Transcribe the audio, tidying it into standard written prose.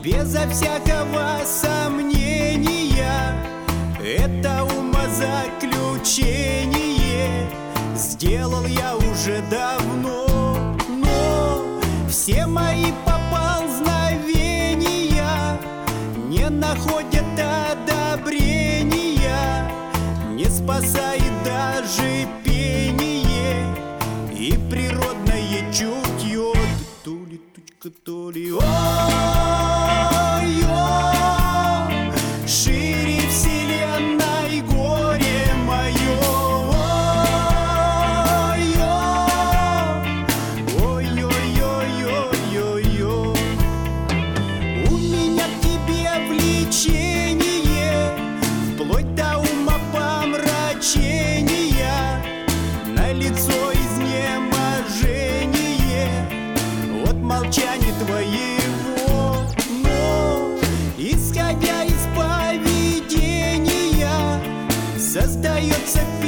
безо всякого сомнения. Это умозаключение сделал я уже давно, но все мои поползновения не находят одобрения, не спасает даже пение и природное чутье. То ли тучка, то ли ой-ой, шире вселенной горе мое. Ой-ой-ой-ой-ой-ой-ой, у меня к тебе влечение, вплоть до умопомрачения, на лицо изнеможение от молчания твоего. Но, исходя из поведения, создается